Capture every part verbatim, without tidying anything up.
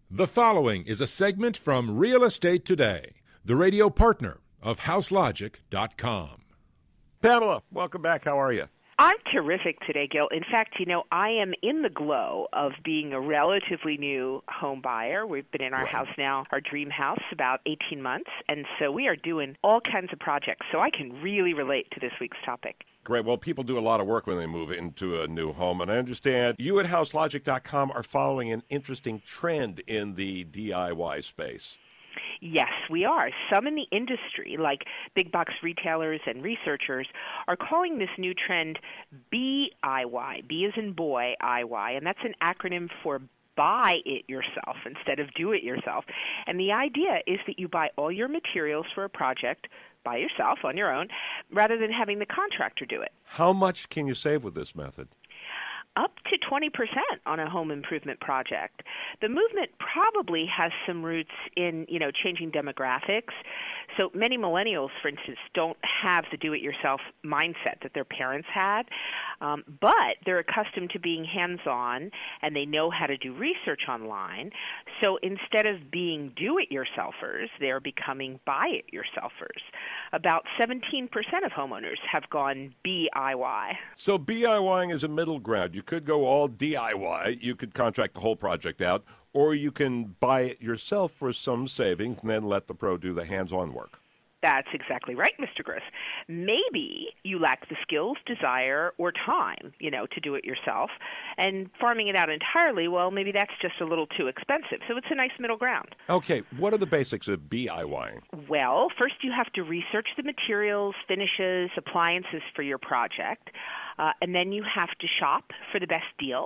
The following is a segment from Real Estate Today, the radio partner of house logic dot com. Pamela, welcome back. How are you? I'm terrific today, Gil. In fact, you know, I am in the glow of being a relatively new home buyer. We've been in our Right. house now, our dream house, about eighteen months, and so we are doing all kinds of projects, so I can really relate to this week's topic. Great. Well, people do a lot of work when they move into a new home, and I understand you at house logic dot com are following an interesting trend in the D I Y space. Yes, we are. Some in the industry, like big box retailers and researchers, are calling this new trend B I Y. B as in boy, I Y, and that's an acronym for buy it yourself instead of do it yourself. And the idea is that you buy all your materials for a project by yourself on your own rather than having the contractor do it. How much can you save with this method? Up to twenty percent on a home improvement project. The movement probably has some roots in, you know, changing demographics. So many millennials, for instance, don't have the do-it-yourself mindset that their parents had, um, but they're accustomed to being hands-on, and they know how to do research online. So instead of being do-it-yourselfers, they're becoming buy-it-yourselfers. About seventeen percent of homeowners have gone B I Y. So DIYing is a middle ground. You could go all D I Y. You could contract the whole project out, or you can buy it yourself for some savings and then let the pro do the hands-on work. That's exactly right, Mister Griss. Maybe you lack the skills, desire, or time, you know, to do it yourself. And farming it out entirely, well, maybe that's just a little too expensive. So it's a nice middle ground. Okay, what are the basics of DIYing? Well, first you have to research the materials, finishes, appliances for your project. Uh, and then you have to shop for the best deal.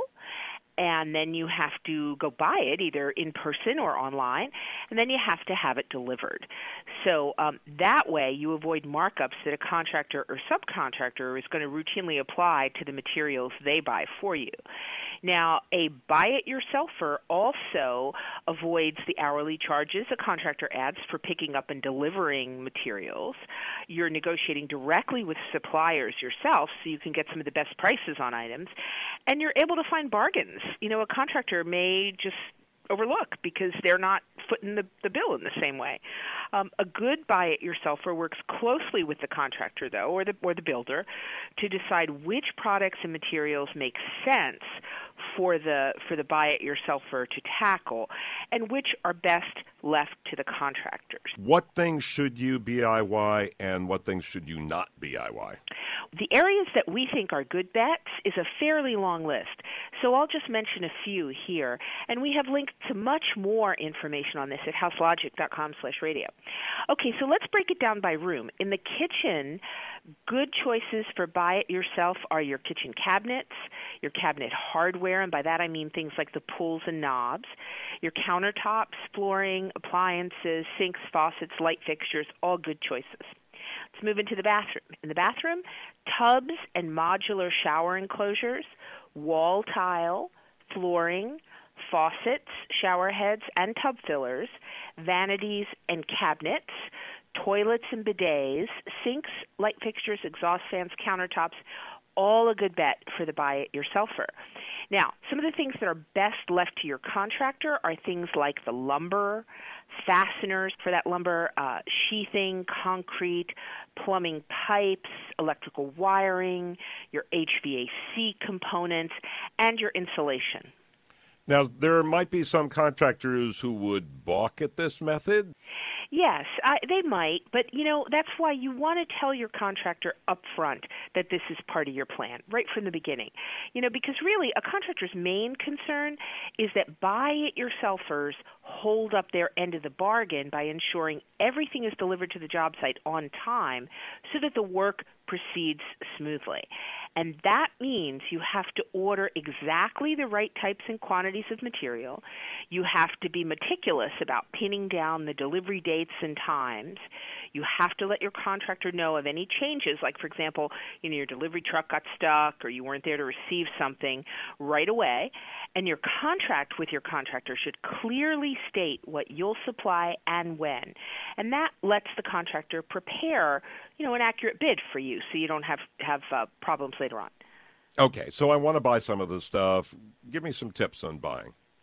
And then you have to go buy it either in person or online, and then you have to have it delivered. So um, that way you avoid markups that a contractor or subcontractor is going to routinely apply to the materials they buy for you. Now, a buy-it-yourselfer also avoids the hourly charges a contractor adds for picking up and delivering materials. You're negotiating directly with suppliers yourself so you can get some of the best prices on items, and you're able to find bargains. You know, a contractor may just overlook because they're not footing the, the bill in the same way. Um, a good buy-it-yourselfer works closely with the contractor, though, or the or the builder, to decide which products and materials make sense for the for the buy-it-yourselfer to tackle, and which are best left to the contractors. What things should you D I Y and what things should you not D I Y? The areas that we think are good bets is a fairly long list, so I'll just mention a few here, and we have linked to much more information on this at house logic dot com slash radio. Okay, so let's break it down by room. In the kitchen, good choices for buy-it-yourself are your kitchen cabinets, your cabinet hardware, and by that I mean things like the pulls and knobs, your countertops, flooring, appliances, sinks, faucets, light fixtures, all good choices. Let's move into the bathroom. In the bathroom, tubs and modular shower enclosures, wall tile, flooring, faucets, shower heads, and tub fillers, vanities and cabinets, toilets and bidets, sinks, light fixtures, exhaust fans, countertops, all a good bet for the buy-it-yourselfer. Now, some of the things that are best left to your contractor are things like the lumber, fasteners for that lumber, uh, sheathing, concrete, plumbing pipes, electrical wiring, your H V A C components, and your insulation. Now, there might be some contractors who would balk at this method. Yes, I, they might, but, you know, that's why you want to tell your contractor up front that this is part of your plan, right from the beginning. You know, because really a contractor's main concern is that buy-it-yourselfers hold up their end of the bargain by ensuring everything is delivered to the job site on time so that the work proceeds smoothly. And that means you have to order exactly the right types and quantities of material. You have to be meticulous about pinning down the delivery dates and times. You have to let your contractor know of any changes, like, for example, you know, your delivery truck got stuck or you weren't there to receive something right away. And your contract with your contractor should clearly state what you'll supply and when. And that lets the contractor prepare, you know, an accurate bid for you so you don't have, have uh, problems later on. Okay, so I want to buy some of this stuff. Give me some tips on buying.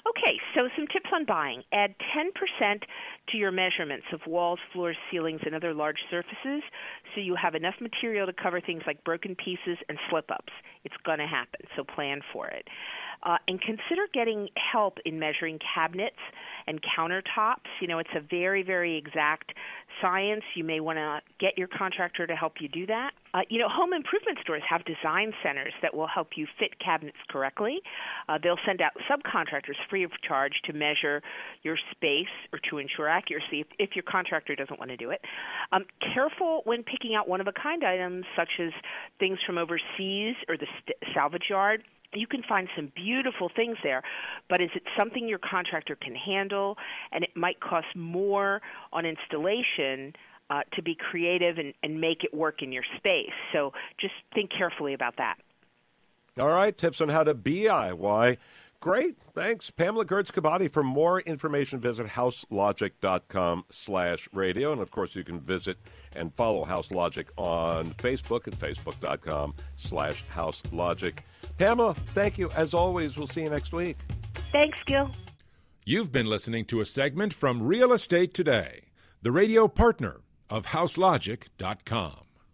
Okay, so some tips on buying. Add ten percent to your measurements of walls, floors, ceilings, and other large surfaces so you have enough material to cover things like broken pieces and slip-ups. It's going to happen, so plan for it. Uh, and consider getting help in measuring cabinets and countertops. You know, it's a very, very exact science. You may want to get your contractor to help you do that. Uh, you know, home improvement stores have design centers that will help you fit cabinets correctly. Uh, they'll send out subcontractors free of charge to measure your space or to ensure accuracy if, if your contractor doesn't want to do it. Um, careful when picking out one-of-a-kind items such as things from overseas or the st- salvage yard. You can find some beautiful things there, but is it something your contractor can handle? And it might cost more on installation uh, to be creative and, and make it work in your space. So just think carefully about that. All right, tips on how to D I Y. Great. Thanks, Pamela Gertz-Kabati. For more information, visit houselogic.com slash radio. And, of course, you can visit and follow House Logic on Facebook at facebook.com slash houselogic. Pamela, thank you. As always, we'll see you next week. Thanks, Gil. You've been listening to a segment from Real Estate Today, the radio partner of house logic dot com.